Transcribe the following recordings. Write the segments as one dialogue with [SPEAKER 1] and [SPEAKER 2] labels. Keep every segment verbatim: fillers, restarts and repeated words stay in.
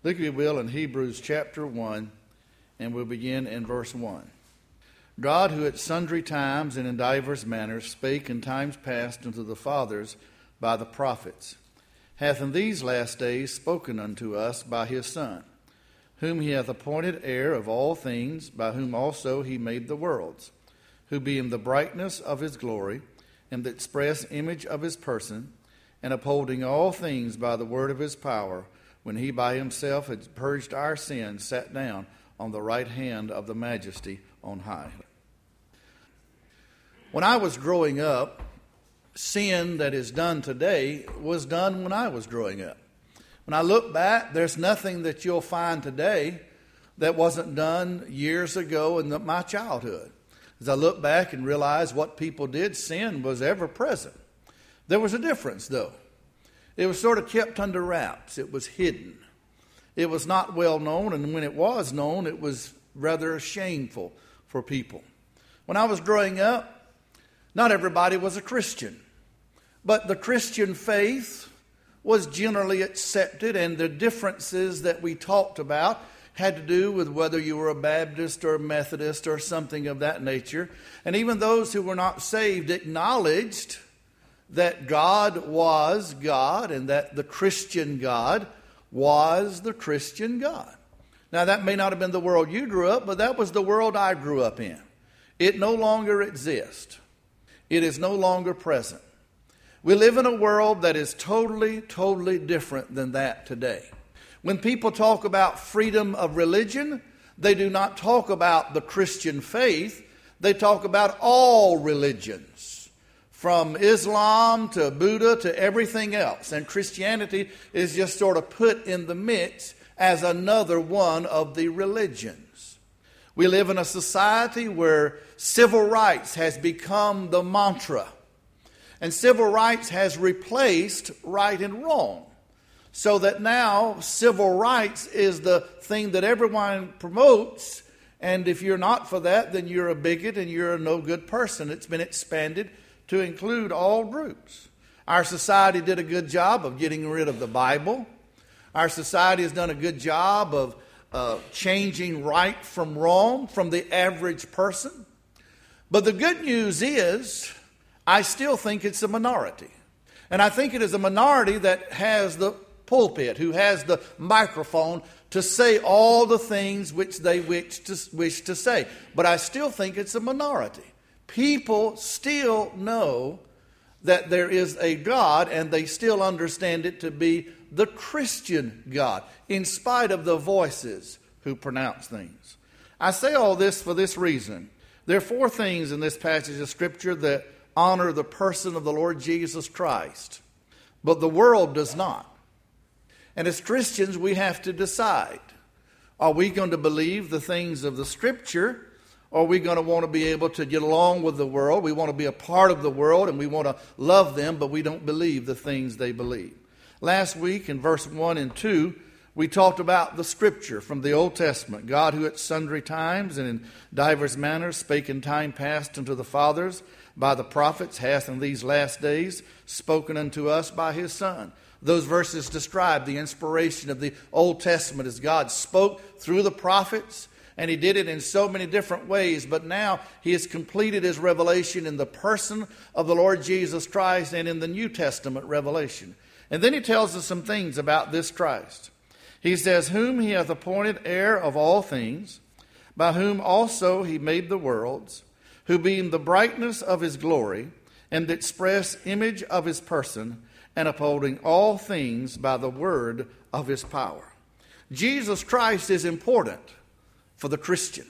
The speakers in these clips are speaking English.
[SPEAKER 1] Look, if you will, in Hebrews chapter one, and we'll begin in verse one. God, who at sundry times and in divers manners spake in times past unto the fathers by the prophets, hath in these last days spoken unto us by his Son, whom he hath appointed heir of all things, by whom also he made the worlds, who being the brightness of his glory, and the express image of his person, and upholding all things by the word of his power, when he by himself had purged our sins, sat down on the right hand of the majesty on high. When I was growing up, sin that is done today was done when I was growing up. When I look back, there's nothing that you'll find today that wasn't done years ago in the, my childhood. As I look back and realize what people did, sin was ever present. There was a difference, though. It was sort of kept under wraps. It was hidden. It was not well known, and when it was known, it was rather shameful for people. When I was growing up, not everybody was a Christian, but the Christian faith was generally accepted, and the differences that we talked about had to do with whether you were a Baptist or a Methodist or something of that nature. And even those who were not saved acknowledged that God was God and that the Christian God was the Christian God. Now, that may not have been the world you grew up, but that was the world I grew up in. It no longer exists. It is no longer present. We live in a world that is totally, totally different than that today. When people talk about freedom of religion, they do not talk about the Christian faith. They talk about all religions, from Islam to Buddha to everything else. And Christianity is just sort of put in the mix as another one of the religions. We live in a society where civil rights has become the mantra. And civil rights has replaced right and wrong. So that now civil rights is the thing that everyone promotes. And if you're not for that, then you're a bigot and you're a no good person. It's been expanded to include all groups. Our society did a good job of getting rid of the Bible. Our society has done a good job of uh, changing right from wrong from the average person. But the good news is, I still think it's a minority. And I think it is a minority that has the pulpit, who has the microphone to say all the things which they wish to, wish to say. But I still think it's a minority. People still know that there is a God, and they still understand it to be the Christian God, in spite of the voices who pronounce things. I say all this for this reason. There are four things in this passage of Scripture that honor the person of the Lord Jesus Christ, but the world does not. And as Christians, we have to decide, are we going to believe the things of the Scripture, or are we going to want to be able to get along with the world? We want to be a part of the world, and we want to love them, but we don't believe the things they believe. Last week in verse one and two, we talked about the Scripture from the Old Testament. God, who at sundry times and in divers manners spake in time past unto the fathers by the prophets, hath in these last days spoken unto us by his Son. Those verses describe the inspiration of the Old Testament as God spoke through the prophets, and he did it in so many different ways. But now he has completed his revelation in the person of the Lord Jesus Christ and in the New Testament revelation. And then he tells us some things about this Christ. He says, whom he hath appointed heir of all things, by whom also he made the worlds, who being the brightness of his glory, and the express image of his person, and upholding all things by the word of his power. Jesus Christ is important for the Christian.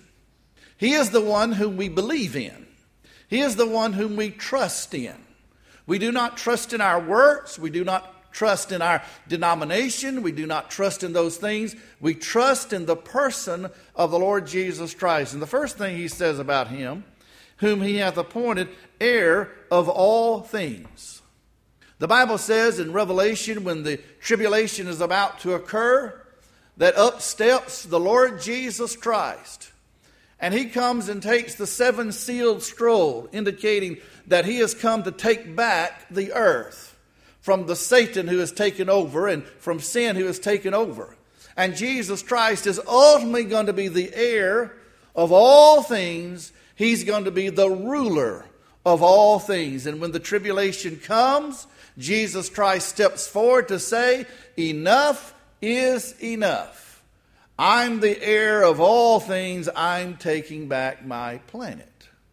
[SPEAKER 1] He is the one whom we believe in. He is the one whom we trust in. We do not trust in our works. We do not trust in our denomination. We do not trust in those things. We trust in the person of the Lord Jesus Christ. And the first thing he says about him, whom he hath appointed heir of all things. The Bible says in Revelation, when the tribulation is about to occur, that up steps the Lord Jesus Christ. And he comes and takes the seven sealed scroll, indicating that he has come to take back the earth from the Satan who has taken over and from sin who has taken over. And Jesus Christ is ultimately going to be the heir of all things. He's going to be the ruler of all things. And when the tribulation comes, Jesus Christ steps forward to say, enough is enough. I'm the heir of all things. I'm taking back my planet.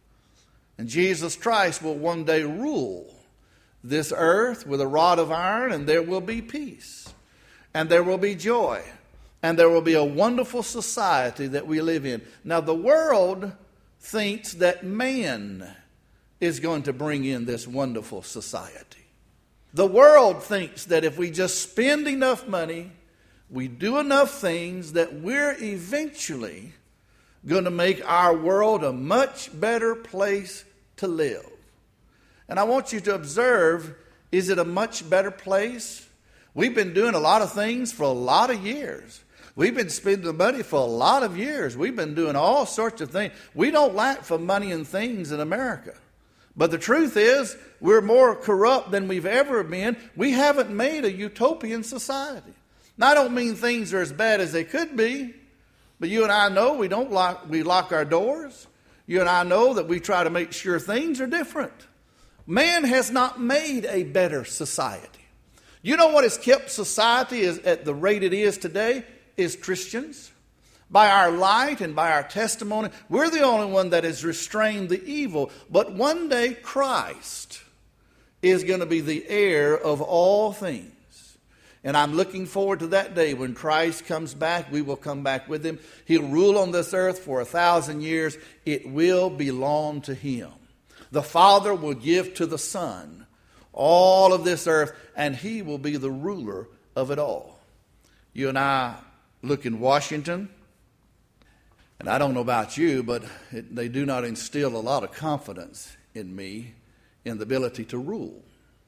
[SPEAKER 1] And Jesus Christ will one day rule this earth with a rod of iron, and there will be peace, and there will be joy, and there will be a wonderful society that we live in. Now, the world thinks that man is going to bring in this wonderful society. The world thinks that if we just spend enough money, we do enough things, that we're eventually going to make our world a much better place to live. And I want you to observe, is it a much better place? We've been doing a lot of things for a lot of years. We've been spending money for a lot of years. We've been doing all sorts of things. We don't lack for money and things in America. But the truth is, we're more corrupt than we've ever been. We haven't made a utopian society. Now, I don't mean things are as bad as they could be, but you and I know we don't lock, we lock our doors. You and I know that we try to make sure things are different. Man has not made a better society. You know what has kept society is at the rate it is today? Is Christians. By our light and by our testimony, we're the only one that has restrained the evil. But one day Christ is going to be the heir of all things. And I'm looking forward to that day when Christ comes back. We will come back with him. He'll rule on this earth for a thousand years. It will belong to him. The Father will give to the Son all of this earth, and he will be the ruler of it all. You and I look in Washington, and I don't know about you, but it, they do not instill a lot of confidence in me in the ability to rule.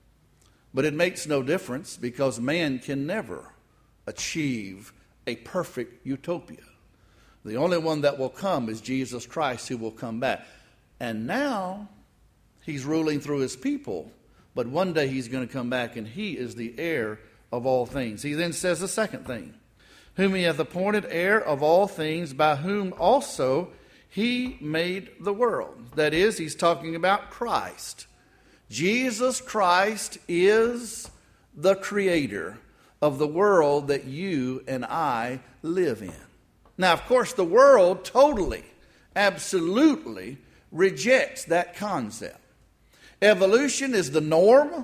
[SPEAKER 1] But it makes no difference, because man can never achieve a perfect utopia. The only one that will come is Jesus Christ, who will come back. And now he's ruling through his people, but one day he's going to come back, and he is the heir of all things. He then says the second thing, whom he hath appointed heir of all things, by whom also he made the world. That is, he's talking about Christ. Jesus Christ is the creator of the world that you and I live in. Now, of course, the world totally, absolutely rejects that concept. Evolution is the norm.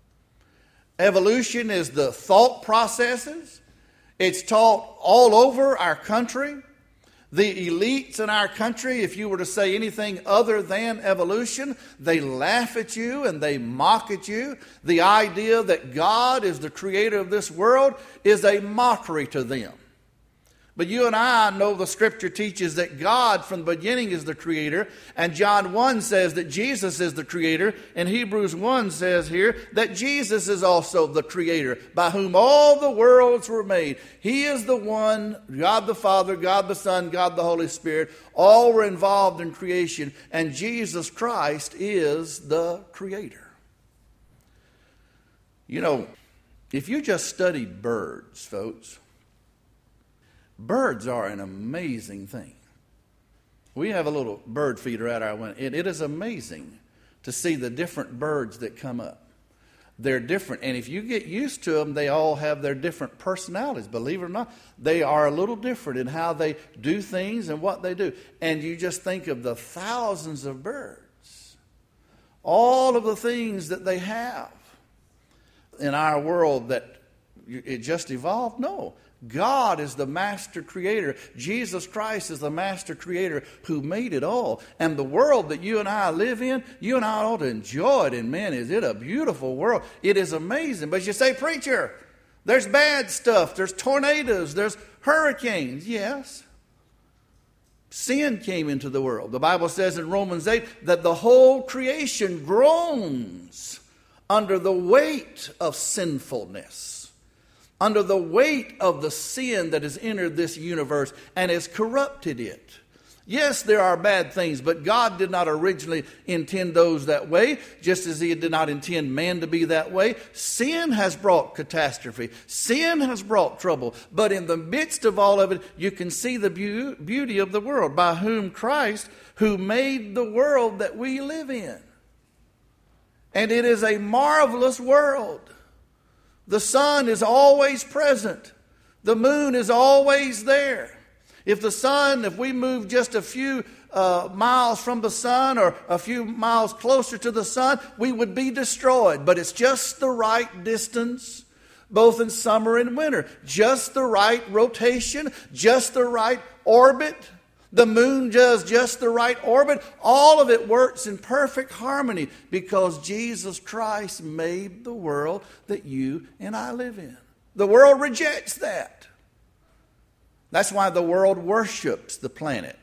[SPEAKER 1] Evolution is the thought processes. It's taught all over our country. The elites in our country, if you were to say anything other than evolution, they laugh at you and they mock at you. The idea that God is the creator of this world is a mockery to them. But you and I know the Scripture teaches that God from the beginning is the creator. And John one says that Jesus is the creator. And Hebrews one says here that Jesus is also the creator, by whom all the worlds were made. He is the one, God the Father, God the Son, God the Holy Spirit. All were involved in creation. And Jesus Christ is the creator. You know, if you just studied birds, folks, birds are an amazing thing. We have a little bird feeder at our window. It, it is amazing to see the different birds that come up. They're different. And if you get used to them, they all have their different personalities. Believe it or not, they are a little different in how they do things and what they do. And you just think of the thousands of birds, all of the things that they have in our world that it just evolved. No. God is the master creator. Jesus Christ is the master creator who made it all. And the world that you and I live in, you and I ought to enjoy it. And man, is it a beautiful world. It is amazing. But you say, preacher, there's bad stuff. There's tornadoes. There's hurricanes. Yes. Sin came into the world. The Bible says in Romans eight that the whole creation groans under the weight of sinfulness, under the weight of the sin that has entered this universe and has corrupted it. Yes, there are bad things, but God did not originally intend those that way, just as he did not intend man to be that way. Sin has brought catastrophe. Sin has brought trouble. But in the midst of all of it, you can see the beauty of the world, by whom Christ, who made the world that we live in. And it is a marvelous world. The sun is always present. The moon is always there. If the sun, if we move just a few uh, miles from the sun or a few miles closer to the sun, we would be destroyed. But it's just the right distance, both in summer and winter. Just the right rotation, just the right orbit. The moon does just the right orbit. All of it works in perfect harmony because Jesus Christ made the world that you and I live in. The world rejects that. That's why the world worships the planet.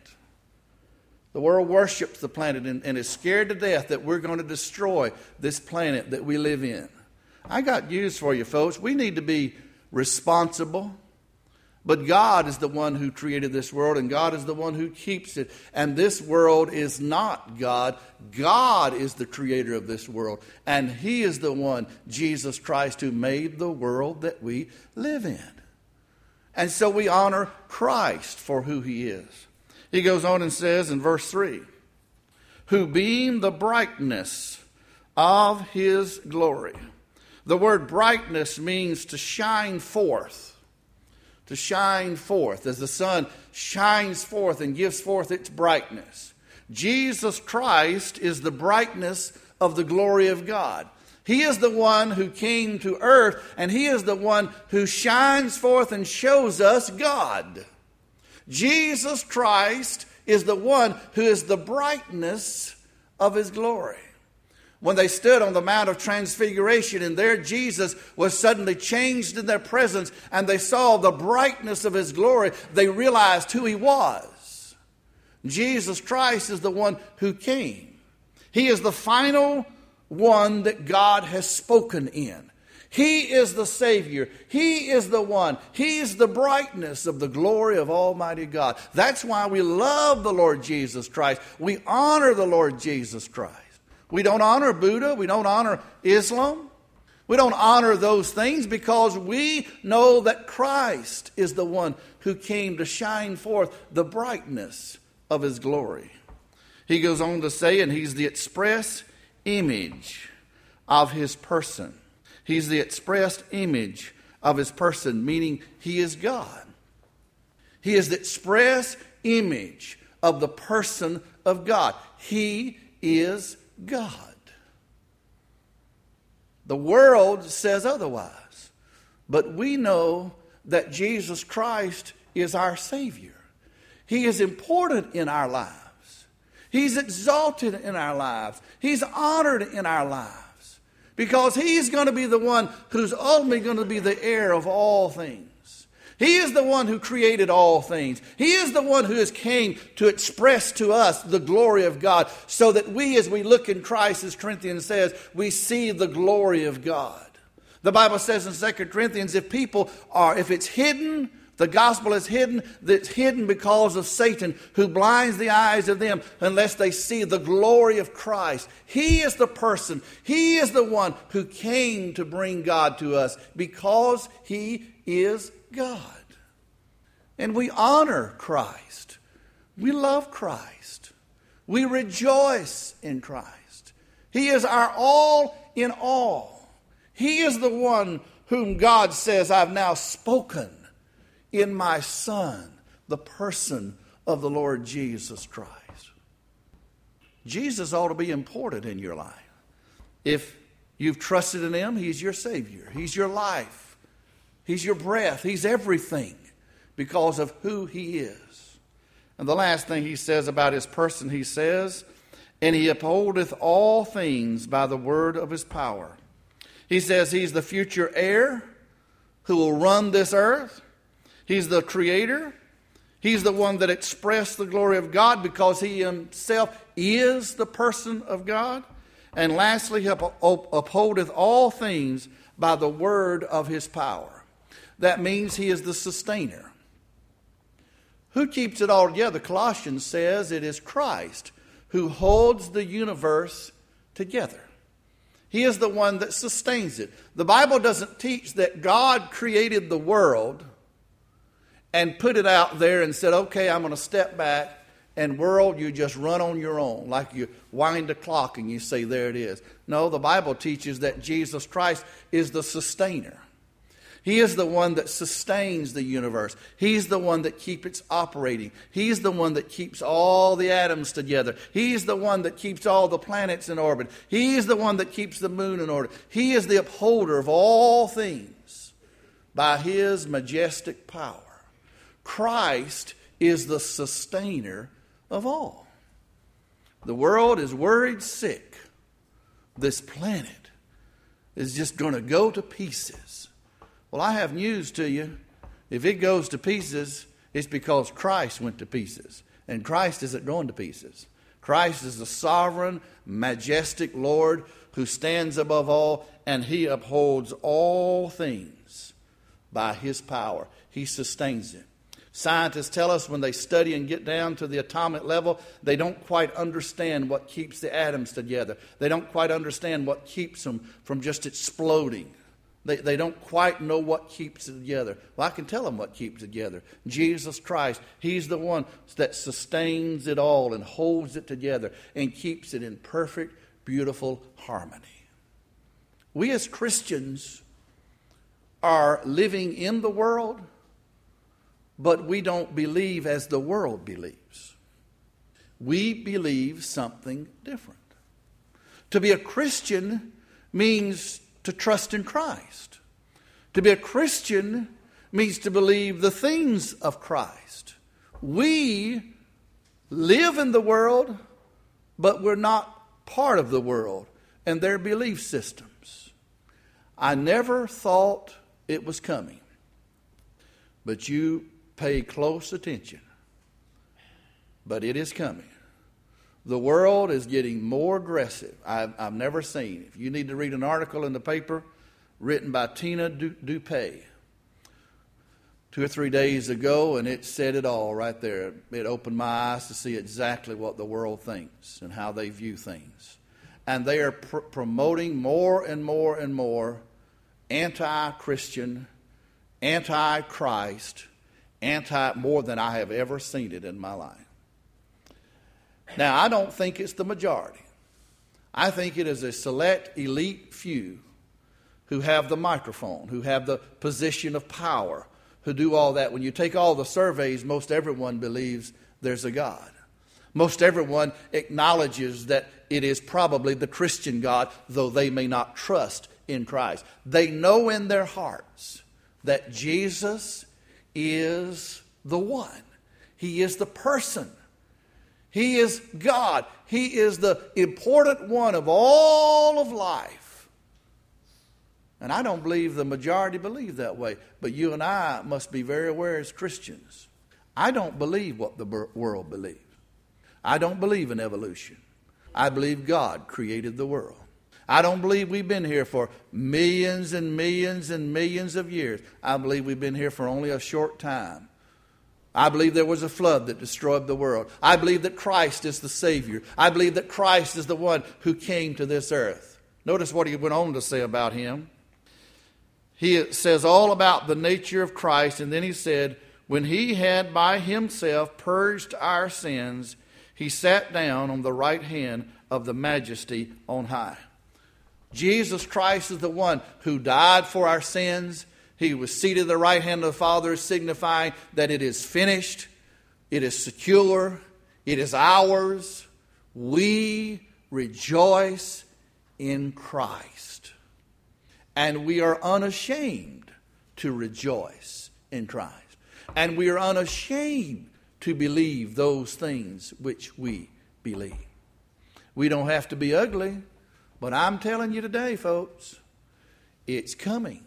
[SPEAKER 1] The world worships the planet and, and is scared to death that we're going to destroy this planet that we live in. I got news for you, folks. We need to be responsible. But God is the one who created this world, and God is the one who keeps it. And this world is not God. God is the creator of this world. And he is the one, Jesus Christ, who made the world that we live in. And so we honor Christ for who he is. He goes on and says in verse three, who being the brightness of his glory. The word brightness means to shine forth. To shine forth as the sun shines forth and gives forth its brightness. Jesus Christ is the brightness of the glory of God. He is the one who came to earth, and he is the one who shines forth and shows us God. Jesus Christ is the one who is the brightness of his glory. When they stood on the Mount of Transfiguration, and there Jesus was suddenly changed in their presence, and they saw the brightness of his glory, they realized who he was. Jesus Christ is the one who came. He is the final one that God has spoken in. He is the Savior. He is the one. He is the brightness of the glory of Almighty God. That's why we love the Lord Jesus Christ. We honor the Lord Jesus Christ. We don't honor Buddha. We don't honor Islam. We don't honor those things because we know that Christ is the one who came to shine forth the brightness of his glory. He goes on to say, and he's the express image of his person. He's the expressed image of his person, meaning he is God. He is the express image of the person of God. He is God. The world says otherwise, but we know that Jesus Christ is our Savior. He is important in our lives. He's exalted in our lives. He's honored in our lives because he's going to be the one who's ultimately going to be the heir of all things. He is the one who created all things. He is the one who has came to express to us the glory of God so that we, as we look in Christ, as Corinthians says, we see the glory of God. The Bible says in Second Corinthians, if people are, if it's hidden, the gospel is hidden, that's hidden because of Satan, who blinds the eyes of them unless they see the glory of Christ. He is the person, he is the one who came to bring God to us because he is God. And we honor Christ. We love Christ. We rejoice in Christ. He is our all in all. He is the one whom God says, I've now spoken in my Son, the person of the Lord Jesus Christ. Jesus ought to be important in your life. If you've trusted in him, he's your Savior. He's your life. He's your breath. He's everything because of who he is. And the last thing he says about his person, he says, and he upholdeth all things by the word of his power. He says he's the future heir who will run this earth. He's the creator. He's the one that expressed the glory of God because he himself is the person of God. And lastly, he upholdeth all things by the word of his power. That means he is the sustainer. Who keeps it all together? Colossians says it is Christ who holds the universe together. He is the one that sustains it. The Bible doesn't teach that God created the world and put it out there and said, okay, I'm going to step back, and world, you just run on your own, like you wind a clock and you say, there it is. No, the Bible teaches that Jesus Christ is the sustainer. He is the one that sustains the universe. He's the one that keeps it operating. He's the one that keeps all the atoms together. He's the one that keeps all the planets in orbit. He's the one that keeps the moon in order. He is the upholder of all things by his majestic power. Christ is the sustainer of all. The world is worried sick. This planet is just going to go to pieces. Well, I have news to you. If it goes to pieces, it's because Christ went to pieces. And Christ isn't going to pieces. Christ is the sovereign, majestic Lord who stands above all, and he upholds all things by his power. He sustains it. Scientists tell us when they study and get down to the atomic level, they don't quite understand what keeps the atoms together. They don't quite understand what keeps them from just exploding. They, they don't quite know what keeps it together. Well, I can tell them what keeps it together. Jesus Christ, he's the one that sustains it all and holds it together and keeps it in perfect, beautiful harmony. We as Christians are living in the world, but we don't believe as the world believes. We believe something different. To be a Christian means to trust in Christ. To be a Christian means to believe the things of Christ. We live in the world, but we're not part of the world and their belief systems. I never thought it was coming, but you pay close attention. But it is coming. The world is getting more aggressive. I've, I've never seen. If you need to read an article in the paper written by Tina Dupay two or three days ago, and it said it all right there. It opened my eyes to see exactly what the world thinks and how they view things. And they are pr- promoting more and more and more anti-Christian, anti-Christ, anti more than I have ever seen it in my life. Now, I don't think it's the majority. I think it is a select, elite few who have the microphone, who have the position of power, who do all that. When you take all the surveys, most everyone believes there's a God. Most everyone acknowledges that it is probably the Christian God, though they may not trust in Christ. They know in their hearts that Jesus is the one. He is the person. He is God. He is the important one of all of life. And I don't believe the majority believe that way. But you and I must be very aware as Christians. I don't believe what the world believes. I don't believe in evolution. I believe God created the world. I don't believe we've been here for millions and millions and millions of years. I believe we've been here for only a short time. I believe there was a flood that destroyed the world. I believe that Christ is the Savior. I believe that Christ is the one who came to this earth. Notice what he went on to say about him. He says all about the nature of Christ, and then he said, when he had by himself purged our sins, he sat down on the right hand of the Majesty on high. Jesus Christ is the one who died for our sins. He was seated at the right hand of the Father, signifying that it is finished, it is secure, it is ours. We rejoice in Christ. And we are unashamed to rejoice in Christ. And we are unashamed to believe those things which we believe. We don't have to be ugly, but I'm telling you today, folks, it's coming.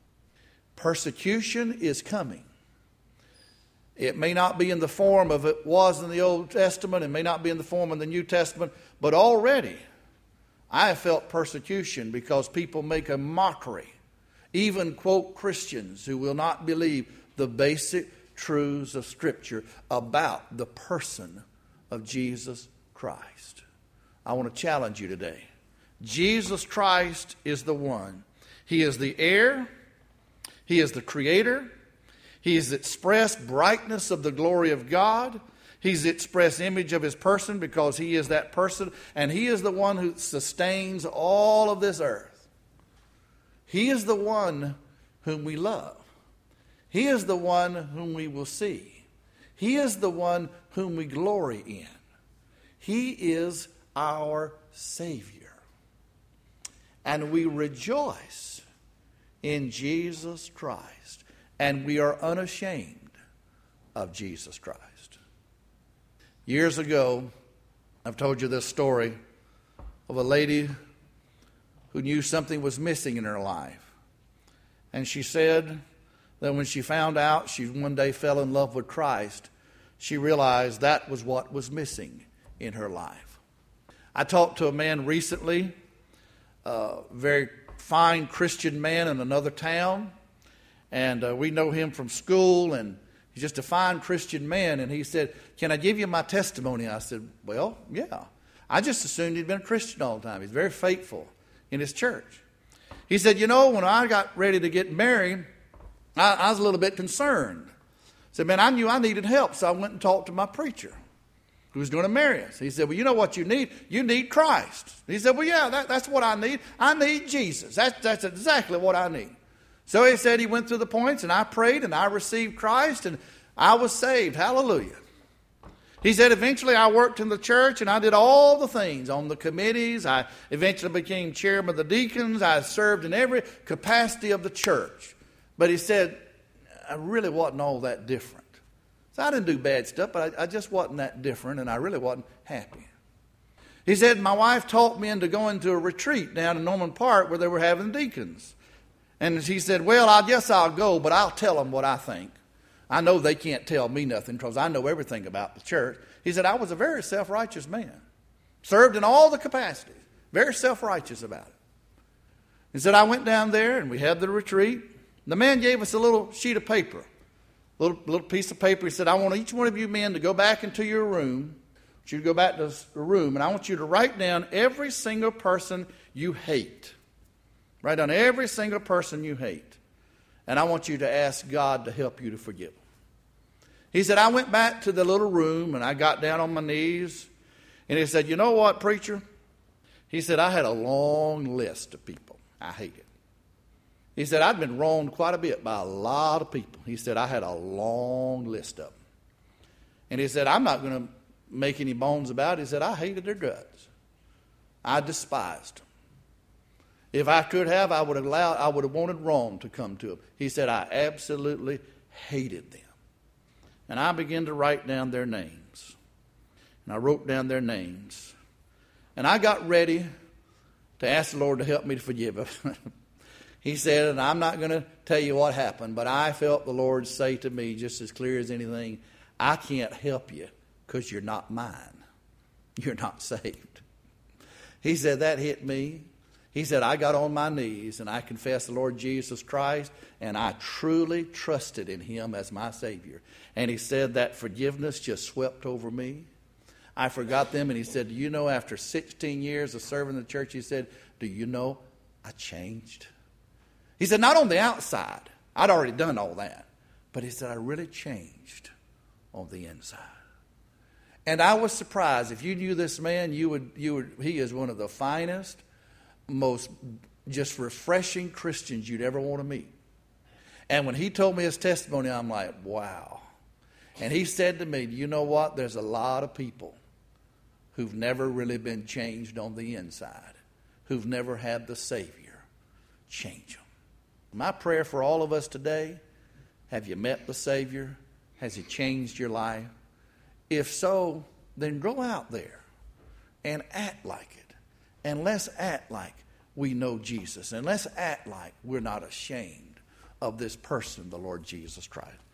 [SPEAKER 1] Persecution is coming. It may not be in the form of it was in the Old Testament. It may not be in the form of the New Testament. But already I have felt persecution because people make a mockery. Even, quote, Christians who will not believe the basic truths of Scripture about the person of Jesus Christ. I want to challenge you today. Jesus Christ is the one. He is the heir. He is the creator. He is the express brightness of the glory of God. He's the express image of his person because he is that person. And he is the one who sustains all of this earth. He is the one whom we love. He is the one whom we will see. He is the one whom we glory in. He is our Savior. And we rejoice in Jesus Christ. And we are unashamed of Jesus Christ. Years ago, I've told you this story of a lady who knew something was missing in her life. And she said that when she found out she one day fell in love with Christ, she realized that was what was missing in her life. I talked to a man recently, a very fine Christian man in another town, and uh, we know him from school, and he's just a fine Christian man, and he said, "Can I give you my testimony?" I said, "Well, yeah. I just assumed he'd been a Christian all the time. He's very faithful in his church." He said, "You know, when I got ready to get married, I, I was a little bit concerned." He said, "Man, I knew I needed help, so I went and talked to my preacher who was going to marry us." He said, "Well, you know what you need? You need Christ." He said, "Well, yeah, that, that's what I need. I need Jesus. That's, that's exactly what I need." So he said he went through the points, and I prayed, and I received Christ, and I was saved. Hallelujah. He said, eventually I worked in the church, and I did all the things on the committees. I eventually became chairman of the deacons. I served in every capacity of the church. But he said, I really wasn't all that different. So I didn't do bad stuff, but I, I just wasn't that different, and I really wasn't happy. He said, my wife talked me into going to a retreat down in Norman Park where they were having deacons. And he said, well, I guess I'll go, but I'll tell them what I think. I know they can't tell me nothing because I know everything about the church. He said, I was a very self-righteous man. Served in all the capacities. Very self-righteous about it. He said, I went down there and we had the retreat. The man gave us a little sheet of paper. A little, little piece of paper. He said, I want each one of you men to go back into your room. I want you to go back to the room and I want you to write down every single person you hate. Write down every single person you hate. And I want you to ask God to help you to forgive them. He said, I went back to the little room and I got down on my knees. And he said, you know what, preacher? He said, I had a long list of people I hated. He said, I'd been wronged quite a bit by a lot of people. He said, I had a long list of them. And he said, I'm not going to make any bones about it. He said, I hated their guts. I despised them. If I could have, I would have allowed, I would have wanted wrong to come to them. He said, I absolutely hated them. And I began to write down their names. And I wrote down their names. And I got ready to ask the Lord to help me to forgive them. He said, and I'm not going to tell you what happened, but I felt the Lord say to me just as clear as anything, I can't help you because you're not mine. You're not saved. He said, that hit me. He said, I got on my knees and I confessed the Lord Jesus Christ and I truly trusted in him as my Savior. And he said that forgiveness just swept over me. I forgot them and he said, do you know after sixteen years of serving the church, he said, do you know I changed? He said, not on the outside. I'd already done all that. But he said, I really changed on the inside. And I was surprised. If you knew this man, you would, you would, he is one of the finest, most just refreshing Christians you'd ever want to meet. And when he told me his testimony, I'm like, wow. And he said to me, you know what? There's a lot of people who've never really been changed on the inside, who've never had the Savior change them. My prayer for all of us today, have you met the Savior? Has he changed your life? If so, then go out there and act like it. And let's act like we know Jesus. And let's act like we're not ashamed of this person, the Lord Jesus Christ.